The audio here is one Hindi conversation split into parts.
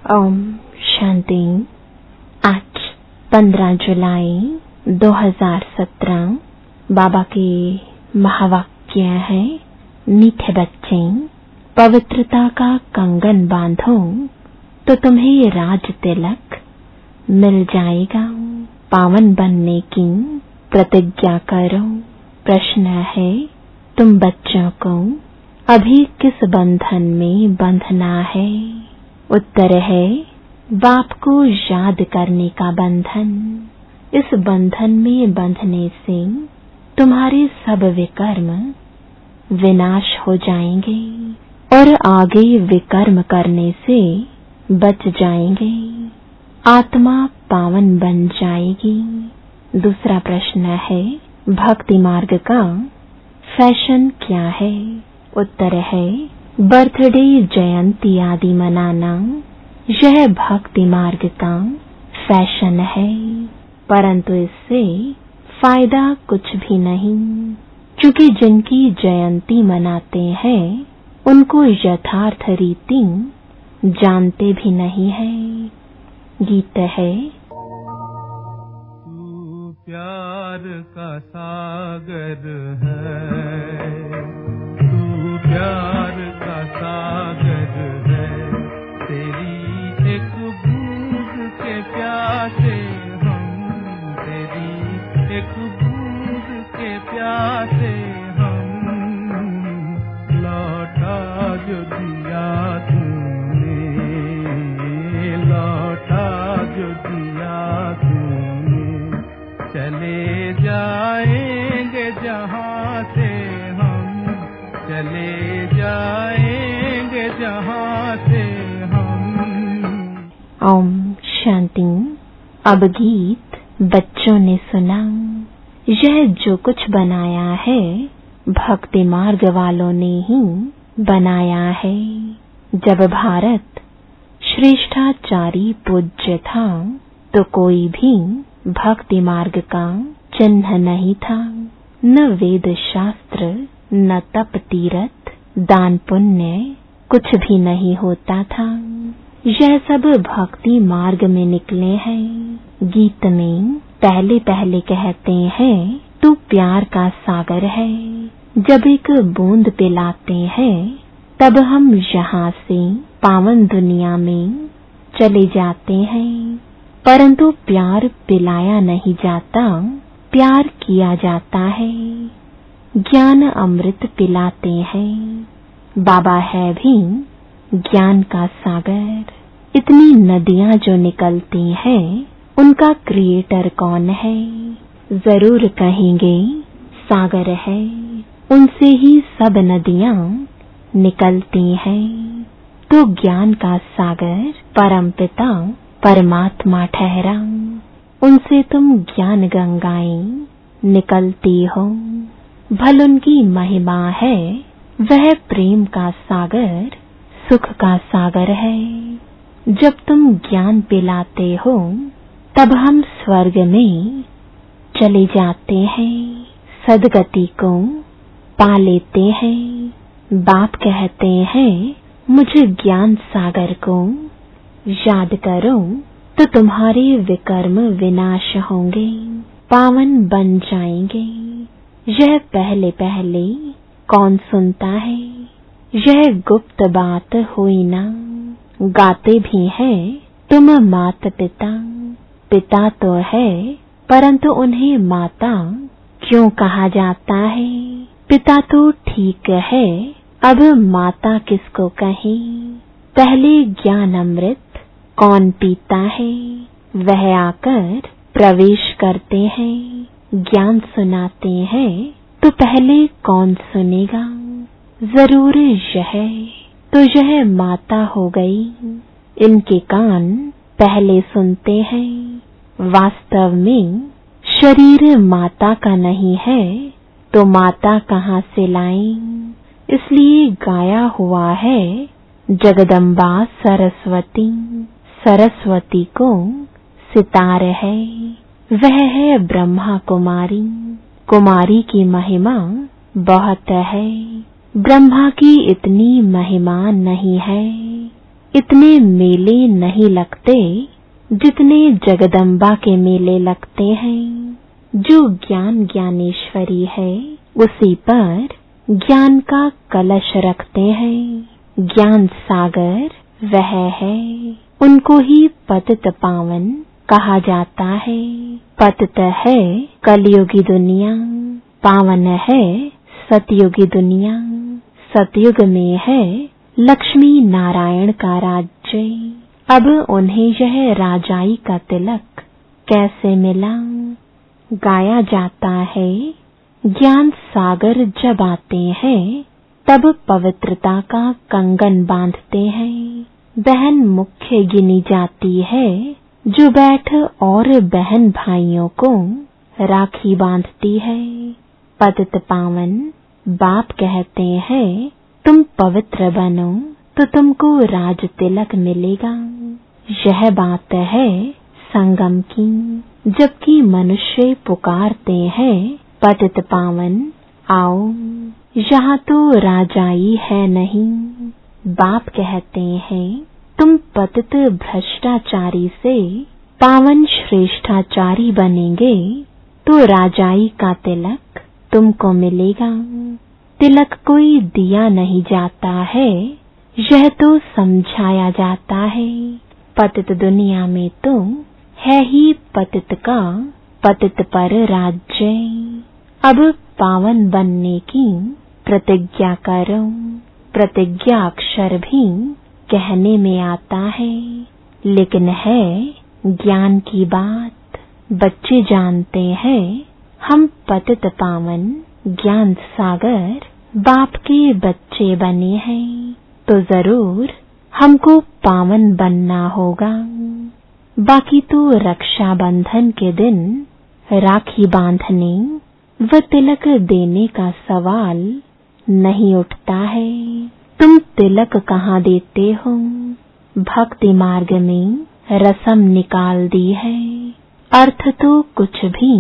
ओम शांति। आज 15 जुलाई 2017 बाबा के महावाक्य है, मीठे बच्चे पवित्रता का कंगन बांधो तो तुम्हें राज तिलक मिल जाएगा। पावन बनने की प्रतिज्ञा करो। प्रश्न है, तुम बच्चों को अभी किस बंधन में बंधना है? उत्तर है, बाप को याद करने का बंधन। इस बंधन में बंधने से तुम्हारे सब विकर्म विनाश हो जाएंगे और आगे विकर्म करने से बच जाएंगे। आत्मा पावन बन जाएगी। दूसरा प्रश्न है, भक्ति मार्ग का फैशन क्या है? उत्तर है, बर्थडे, जयंती आदि मनाना यह भक्ति मार्ग का फैशन है, परंतु इससे फायदा कुछ भी नहीं, क्योंकि जिनकी जयंती मनाते हैं उनको यथार्थ रीति जानते भी नहीं है। गीत है, तू प्यार का सागर है, तू प्यार का सागर है, तेरी एक बूंद के प्यासे हम, तेरी एक बूंद के प्यासे हम, लौटा जो दिया तूने, लौटा जो दिया तूने, चले जाएंगे जहाँ से हम, चले जाएंगे जहाँ से हम। ओम शांति। अब गीत बच्चों ने सुना। यह जो कुछ बनाया है भक्ति मार्ग वालों ने ही बनाया है। जब भारत श्रेष्ठाचारी पूज्य था तो कोई भी भक्ति मार्ग का चिन्ह नहीं था। न वेद शास्त्र, न तप तीर्थ, दान पुण्य कुछ भी नहीं होता था। यह सब भक्ति मार्ग में निकले हैं। गीत में पहले पहले कहते हैं, तू प्यार का सागर है। जब एक बूंद पिलाते हैं तब हम यहाँ से पावन दुनिया में चले जाते हैं, परंतु प्यार पिलाया नहीं जाता, प्यार किया जाता है। ज्ञान अमृत पिलाते हैं। बाबा है भी ज्ञान का सागर। इतनी नदियां जो निकलती हैं उनका क्रिएटर कौन है? जरूर कहेंगे सागर है। उनसे ही सब नदियां निकलती हैं। तो ज्ञान का सागर परमपिता परमात्मा ठहरा। उनसे तुम ज्ञान गंगाएं निकलती हो। भल उनकी महिमा है, वह प्रेम का सागर, सुख का सागर है। जब तुम ज्ञान पिलाते हो तब हम स्वर्ग में चले जाते हैं, सदगति को पा लेते हैं। बाप कहते हैं, मुझे ज्ञान सागर को याद करो तो तुम्हारे विकर्म विनाश होंगे, पावन बन जाएंगे। यह पहले पहले कौन सुनता है? यह गुप्त बात हुई ना। गाते भी हैं तुम मात पिता, पिता तो है परंतु उन्हें माता क्यों कहा जाता है? पिता तो ठीक है, अब माता किसको कहें? पहले ज्ञान अमृत कौन पीता है? वह आकर प्रवेश करते हैं, ज्ञान सुनाते हैं, तो पहले कौन सुनेगा? जरूर यह, तो यह माता हो गई। इनके कान पहले सुनते हैं। वास्तव में शरीर माता का नहीं है तो माता कहाँ से लाएं? इसलिए गाया हुआ है, जगदम्बा सरस्वती। सरस्वती को सितार है, वह है ब्रह्मा कुमारी। कुमारी की महिमा बहुत है, ब्रह्मा की इतनी महिमा नहीं है। इतने मेले नहीं लगते जितने जगदम्बा के मेले लगते हैं। जो ज्ञान ज्ञानेश्वरी है उसी पर ज्ञान का कलश रखते हैं। ज्ञान सागर वह है, उनको ही पतित पावन कहा जाता है। पतित है कलयुगी दुनिया, पावन है सतयुगी दुनिया। सतयुग में है लक्ष्मी नारायण का राज्य। अब उन्हें यह राजाई का तिलक कैसे मिला? गाया जाता है, ज्ञान सागर जब आते हैं तब पवित्रता का कंगन बांधते हैं। बहन मुख्य गिनी जाती है जो बैठ और बहन भाइयों को राखी बांधती है। पतित पावन बाप कहते हैं, तुम पवित्र बनो तो तुमको राज तिलक मिलेगा। यह बात है संगम की। जबकि मनुष्य पुकारते हैं, पतित पावन आओ, यहाँ तो राजाई है नहीं। बाप कहते हैं, तुम पतित भ्रष्टाचारी से पावन श्रेष्ठाचारी बनेंगे तो राजाई का तिलक तुमको मिलेगा। तिलक कोई दिया नहीं जाता है, यह तो समझाया जाता है। पतित दुनिया में तो है ही पतित का पतित पर राज्य। अब पावन बनने की प्रतिज्ञा करो। प्रतिज्ञा अक्षर भी कहने में आता है, लेकिन है ज्ञान की बात। बच्चे जानते हैं हम पतित पावन ज्ञान सागर बाप के बच्चे बने हैं, तो जरूर हमको पावन बनना होगा। बाकी तो रक्षाबंधन के दिन राखी बांधने व तिलक देने का सवाल नहीं उठता है। तुम तिलक कहाँ देते हो? भक्ति मार्ग में रसम निकाल दी है, अर्थ तो कुछ भी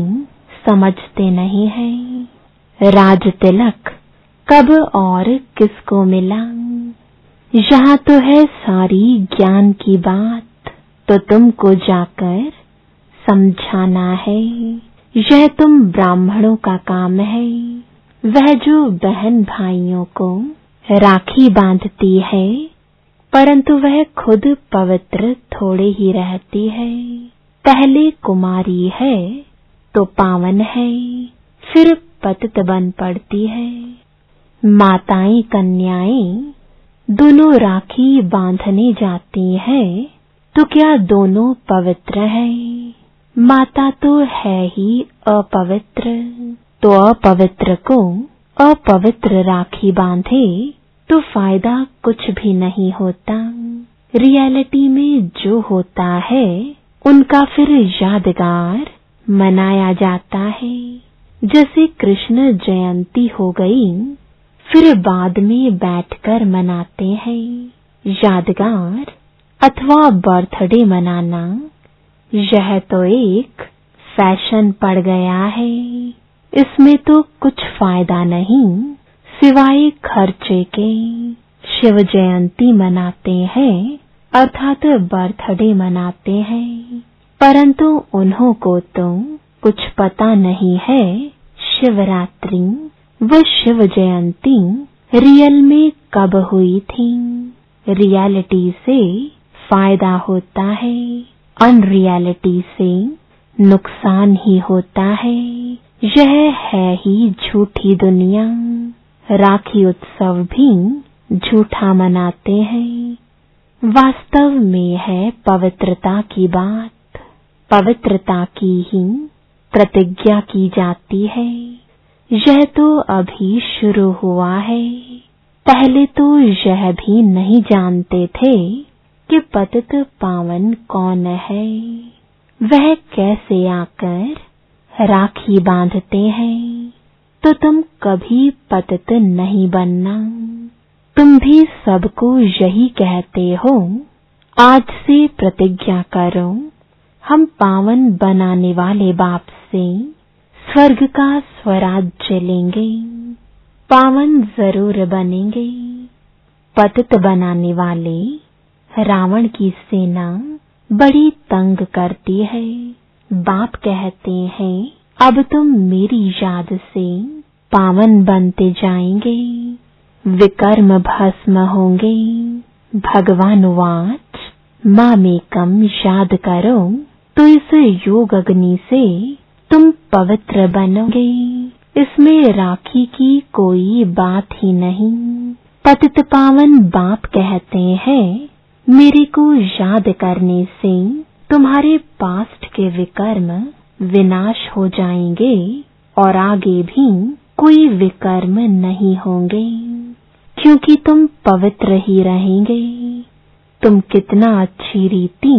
समझते नहीं है। राज तिलक कब और किसको मिला? यहाँ तो है सारी ज्ञान की बात, तो तुमको जाकर समझाना है। यह तुम ब्राह्मणों का काम है। वह जो बहन भाइयों को राखी बांधती है, परंतु वह खुद पवित्र थोड़े ही रहती है। पहले कुमारी है तो पावन है, फिर पतित बन पड़ती है। माताएं कन्याएं दोनों राखी बांधने जाती हैं, तो क्या दोनों पवित्र है? माता तो है ही अपवित्र, तो अपवित्र को अपवित्र राखी बांधे तो फायदा कुछ भी नहीं होता। रियलिटी में जो होता है उनका फिर यादगार मनाया जाता है। जैसे कृष्ण जयंती हो गई, फिर बाद में बैठकर मनाते हैं। यादगार अथवा बर्थडे मनाना, यह तो एक फैशन पड़ गया है। इसमें तो कुछ फायदा नहीं सिवाय खर्चे के। शिव जयंती मनाते हैं अर्थात बर्थडे मनाते हैं, परंतु उन्हों को तो कुछ पता नहीं है शिवरात्रि व शिव जयंती रियल में कब हुई थी। रियलिटी से फायदा होता है, अनरियलिटी से नुकसान ही होता है। यह है ही झूठी दुनिया। राखी उत्सव भी झूठा मनाते हैं। वास्तव में है पवित्रता की बात। पवित्रता की ही प्रतिज्ञा की जाती है। यह तो अभी शुरू हुआ है। पहले तो यह भी नहीं जानते थे कि पतित पावन कौन है। वह कैसे आकर राखी बांधते हैं, तो तुम कभी पतित नहीं बनना। तुम भी सबको यही कहते हो, आज से प्रतिज्ञा करो, हम पावन बनाने वाले बाप से स्वर्ग का स्वराज्य लेंगे, पावन जरूर बनेंगे। पतित बनाने वाले रावण की सेना बड़ी तंग करती है। बाप कहते हैं अब तुम मेरी याद से पावन बनते जाएंगे, विकर्म भस्म होंगे। भगवान वाच मामेकम याद करो तो इस योग अग्नि से तुम पवित्र बनोगे। इसमें राखी की कोई बात ही नहीं। पतित पावन बाप कहते हैं मेरे को याद करने से तुम्हारे पास्ट के विकर्म विनाश हो जाएंगे और आगे भी कोई विकर्म नहीं होंगे, क्योंकि तुम पवित्र ही रहेंगे। तुम कितना अच्छी रीति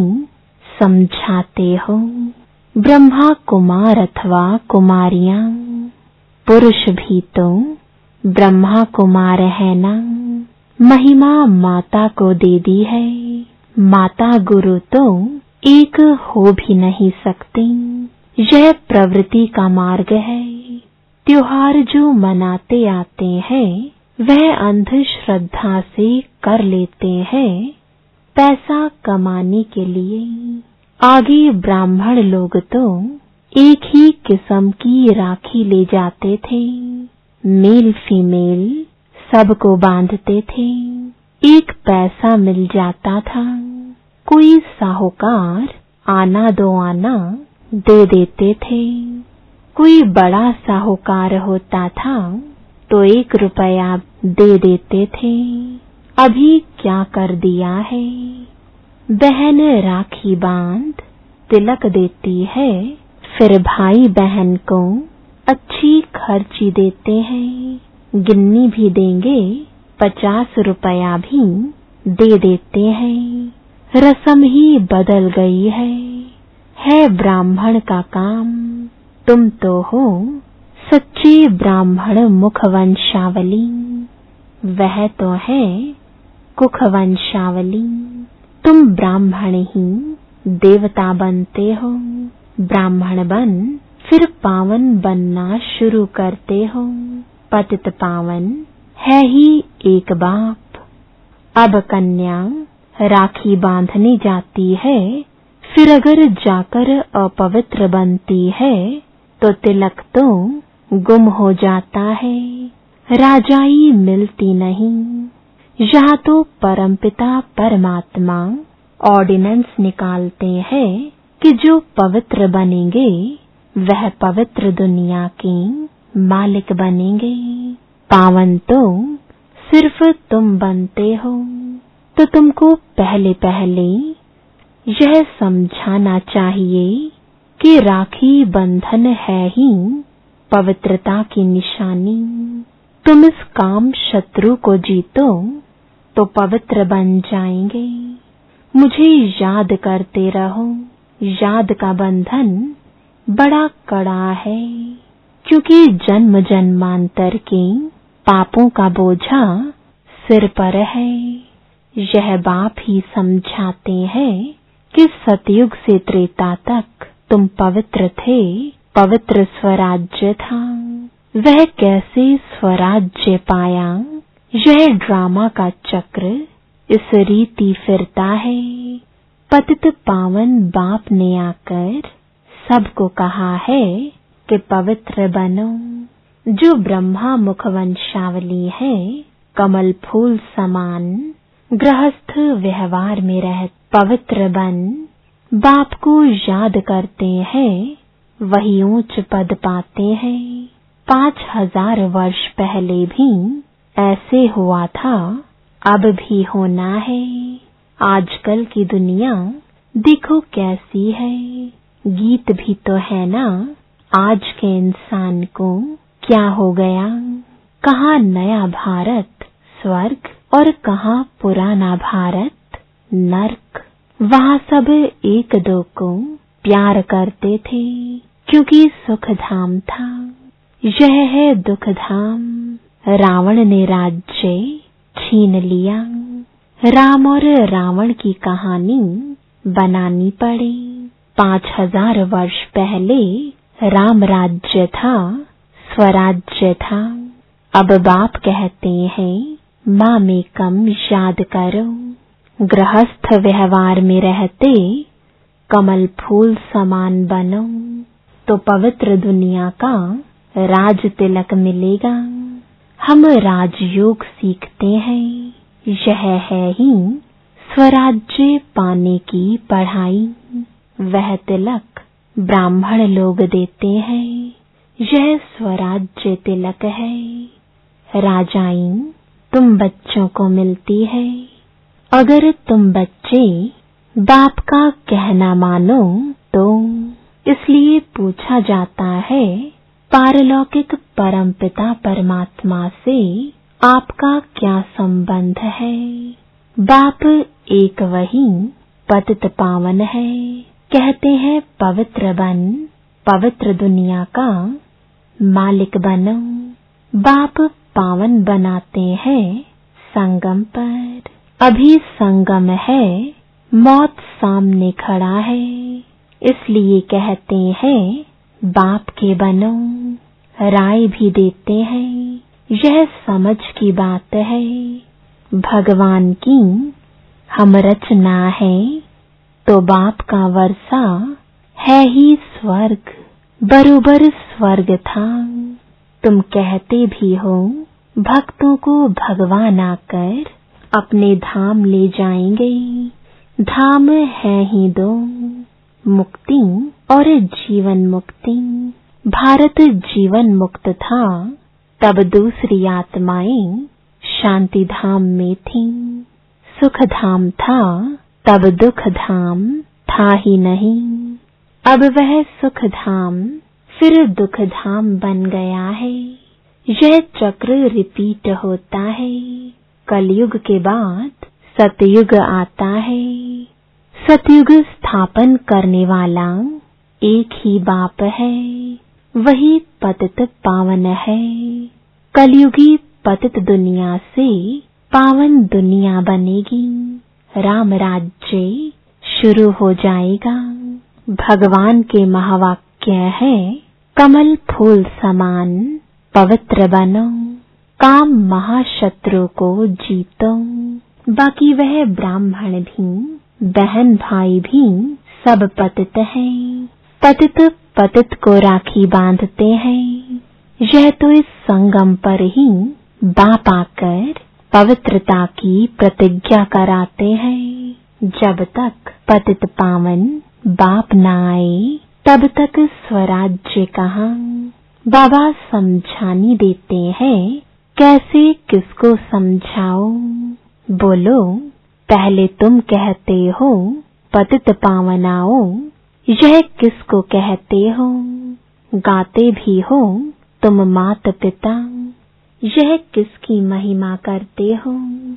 समझाते हो। ब्रह्मा कुमार अथवा कुमारियां, पुरुष भी तो ब्रह्मा कुमार है ना। महिमा माता को दे दी है, माता गुरु तो एक हो भी नहीं सकती। यह प्रवृत्ति का मार्ग है। त्योहार जो मनाते आते हैं वह अंधश्रद्धा से कर लेते हैं पैसा कमाने के लिए। आगे ब्राह्मण लोग तो एक ही किस्म की राखी ले जाते थे, मेल फीमेल सबको बांधते थे। एक पैसा मिल जाता था। कोई साहूकार आना दो आना दे देते थे। कोई बड़ा साहूकार होता था तो 1 रुपया दे देते थे। अभी क्या कर दिया है, बहन राखी बांध तिलक देती है, फिर भाई बहन को अच्छी खर्ची देते हैं। गिन्नी भी देंगे, 50 रुपया भी दे देते हैं। रस्म ही बदल गई है ब्राह्मण का काम। तुम तो हो सच्चे ब्राह्मण मुखवंशावली, वह तो है कुखवंशावली। तुम ब्राह्मण ही देवता बनते हो। ब्राह्मण बन फिर पावन बनना शुरू करते हो। पतित पावन है ही एक बाप। अब कन्या राखी बांधने जाती है, फिर अगर जाकर अपवित्र बनती है तो तिलक तो गुम हो जाता है, राजाई मिलती नहीं। यहाँ तो परमपिता परमात्मा ऑर्डिनेंस निकालते हैं कि जो पवित्र बनेंगे वह पवित्र दुनिया के मालिक बनेंगे। पावन तो सिर्फ तुम बनते हो। तो तुमको पहले पहले यह समझाना चाहिए कि राखी बंधन है ही पवित्रता की निशानी। तुम इस काम शत्रु को जीतो तो पवित्र बन जाएंगे। मुझे याद करते रहो। याद का बंधन बड़ा कड़ा है, क्योंकि जन्म जन्मांतर के पापों का बोझा सिर पर है। यह बाप ही समझाते हैं कि सतयुग से त्रेता तक तुम पवित्र थे, पवित्र स्वराज्य था। वह कैसे स्वराज्य पाया, यह ड्रामा का चक्र इस रीति फिरता है। पतित पावन बाप ने आकर सबको कहा है कि पवित्र बनो। जो ब्रह्मा मुखवंशावली है, कमल फूल समान गृहस्थ व्यवहार में रह पवित्र बन बाप को याद करते हैं, वही ऊंच पद पाते हैं। 5000 वर्ष पहले भी ऐसे हुआ था, अब भी होना है। आजकल की दुनिया देखो कैसी है। गीत भी तो है ना, आज के इंसान को क्या हो गया। कहाँ नया भारत स्वर्ग और कहाँ पुराना भारत नर्क। वहाँ सब एक दो को प्यार करते थे, क्योंकि सुख धाम था। यह है दुख धाम। रावण ने राज्य छीन लिया। राम और रावण की कहानी बनानी पड़ी। 5000 वर्ष पहले राम राज्य था, स्वराज्य था। अब बाप कहते हैं मामेकम याद करो। गृहस्थ व्यवहार में रहते कमल फूल समान बनो तो पवित्र दुनिया का राज तिलक मिलेगा। हम राजयोग सीखते हैं, यह है ही स्वराज्य पाने की पढ़ाई। वह तिलक ब्राह्मण लोग देते हैं, यह स्वराज्य तिलक है। राजाई तुम बच्चों को मिलती है। अगर तुम बच्चे बाप का कहना मानो तो इसलिए पूछा जाता है पारलौकिक परमपिता परमात्मा से आपका क्या संबंध है। बाप एक वही पतित पावन है। कहते हैं पवित्र बन, पवित्र दुनिया का मालिक बनो। बाप पावन बनाते हैं संगम पर। अभी संगम है, मौत सामने खड़ा है, इसलिए कहते हैं बाप के बनो। राय भी देते हैं, यह समझ की बात है। भगवान की हम रचना है तो बाप का वर्षा है ही स्वर्ग, बरोबर स्वर्ग था। तुम कहते भी हो भक्तों को भगवान आकर अपने धाम ले जाएंगे। धाम है ही दो, मुक्ति और जीवन मुक्ति। भारत जीवन मुक्त था, तब दूसरी आत्माएं शांति धाम में थीं। सुख धाम था, तब दुख धाम था ही नहीं। अब वह सुख धाम फिर दुख धाम बन गया है। यह चक्र रिपीट होता है। कलयुग के बाद सतयुग आता है। सतयुग स्थापन करने वाला एक ही बाप है, वही पतित पावन है। कलयुगी पतित दुनिया से पावन दुनिया बनेगी। राम राज्य शुरू हो जाएगा। भगवान के महावाक्य है कमल फूल समान पवित्र बनो, काम महाशत्रु को जीतो। बाकी वह ब्राह्मण भी, बहन भाई भी सब पतित हैं। पतित पतित को राखी बांधते हैं। यह तो इस संगम पर ही बाप आकर पवित्रता की प्रतिज्ञा कराते हैं। जब तक पतित पावन बाप न आए तब तक स्वराज्य कहाँ। बाबा समझानी देते हैं, कैसे किसको समझाओ। बोलो, पहले तुम कहते हो पतित पावन आओ, यह किसको कहते हो। गाते भी हो तुम मात पिता, यह किसकी महिमा करते हो।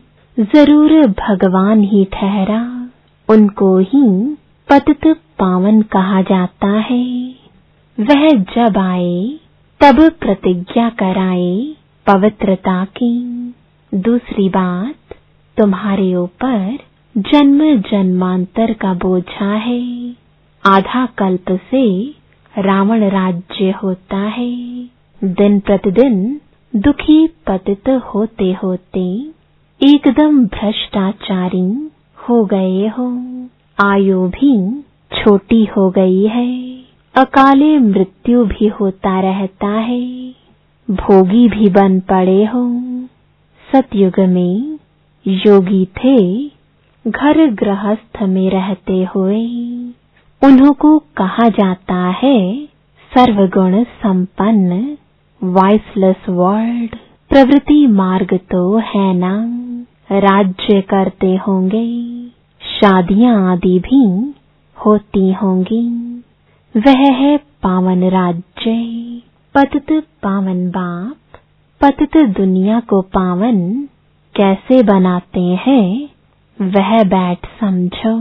जरूर भगवान ही ठहरा, उनको ही पतित पावन कहा जाता है। वह जब आए तब प्रतिज्ञा कराए पवित्रता की। दूसरी बात, तुम्हारे ऊपर जन्म जन्मांतर का बोझा है। आधा कल्प से रावण राज्य होता है। दिन प्रतिदिन दुखी पतित होते होते एकदम भ्रष्टाचारी हो गए हो। आयु भी छोटी हो गई है। अकाले मृत्यु भी होता रहता है। भोगी भी बन पड़े हो। सतयुग में योगी थे, घर गृहस्थ में रहते हुए। उन्हों को कहा जाता है सर्वगुण संपन्न, वॉइसलेस वर्ल्ड। प्रवृत्ति मार्ग तो है ना, राज्य करते होंगे, शादियां आदि भी होती होंगी। वह है पावन राज्य। पतित पावन बाप पतित दुनिया को पावन कैसे बनाते हैं, वह बैठ समझो।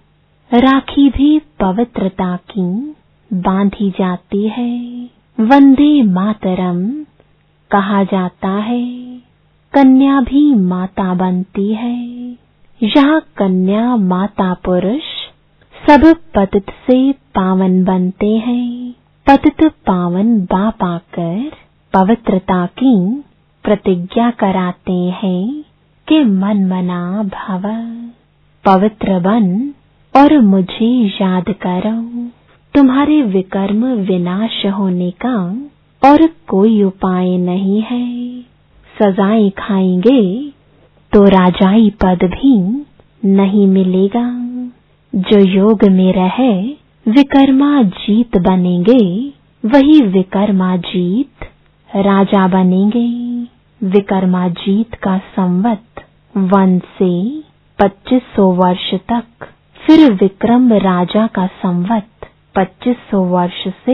राखी भी पवित्रता की बांधी जाती है। वंदे मातरम कहा जाता है। कन्या भी माता बनती है। यहाँ कन्या माता पुरुष सब पतित से पावन बनते हैं। पतित पावन बाप आकर पवित्रता की प्रतिज्ञा कराते हैं कि मन मना भव। पवित्र बन और मुझे याद करो। तुम्हारे विकर्म विनाश होने का और कोई उपाय नहीं है। सजाएं खाएंगे तो राजाई पद भी नहीं मिलेगा। जो योग में रहे विकर्माजीत बनेंगे, वही विकर्माजीत राजा बनेंगे। विकर्माजीत का संवत 1 से 2500 वर्ष तक, फिर विक्रम राजा का संवत 2500 वर्ष से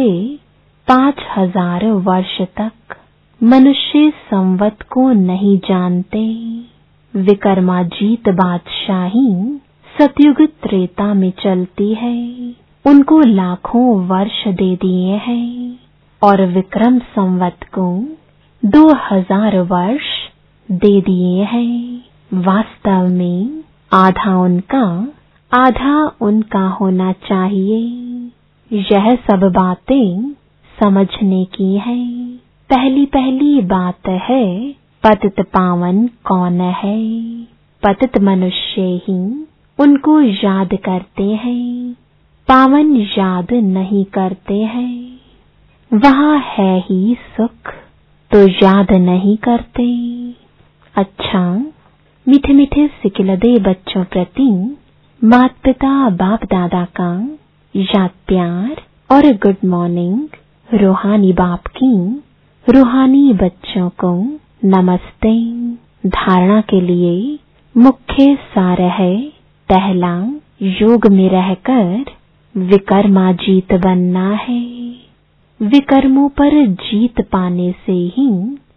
5000 वर्ष तक। मनुष्य संवत को नहीं जानते। विकर्माजीत बादशाही सतयुग त्रेता में चलती है। उनको लाखों वर्ष दे दिए हैं और विक्रम संवत को 2000 वर्ष दे दिए हैं। वास्तव में आधा उनका आधा उनका होना चाहिए। यह सब बातें समझने की है। पहली बात है, पतित पावन कौन है? पतित मनुष्य ही उनको याद करते हैं, पावन याद नहीं करते हैं। वहाँ है ही सुख तो याद नहीं करते। अच्छा, मीठे मीठे सिकिलदे बच्चों प्रति माता पिता बाप दादा का याद प्यार और गुड मॉर्निंग। रूहानी बाप की रूहानी बच्चों को नमस्ते। धारणा के लिए मुख्य सार है, पहला, योग में रहकर विकर्माजीत बनना है। विकर्मों पर जीत पाने से ही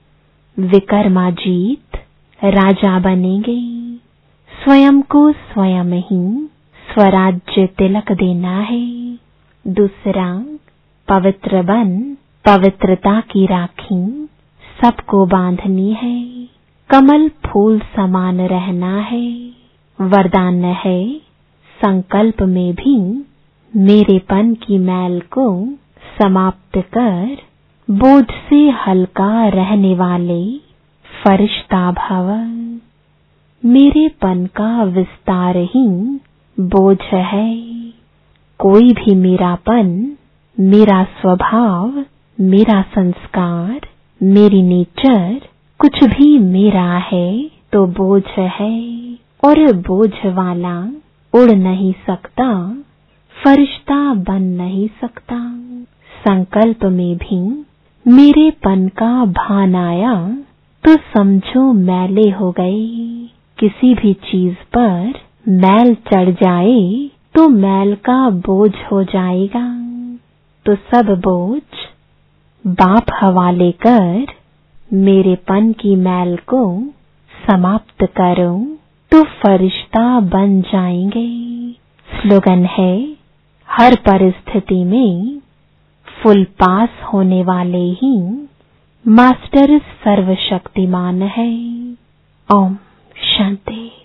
विकर्माजीत राजा बनेंगे। स्वयं को स्वयं ही स्वराज्य तिलक देना है। दूसरा, पवित्र बन पवित्रता की राखी सबको बांधनी है। कमल फूल समान रहना है। वरदान है, संकल्प में भी मेरेपन की मैल को समाप्त कर बोझ से हल्का रहने वाले फरिश्ता भव। मेरेपन का विस्तार ही बोझ है। कोई भी मेरापन, मेरा स्वभाव, मेरा संस्कार, मेरी नेचर कुछ भी मेरा है तो बोझ है, और बोझ वाला उड़ नहीं सकता, फरिश्ता बन नहीं सकता। संकल्प में भी मेरेपन का भान आया तो समझो मैले हो गए। किसी भी चीज पर मैल चढ़ जाए तो मैल का बोझ हो जाएगा। तो सब बोझ बाप हवाले कर मेरेपन की मैल को समाप्त करो तो फरिश्ता बन जाएंगे। स्लोगन है, हर परिस्थिति में फुल पास होने वाले ही मास्टर सर्वशक्तिमान है। ओम शांति।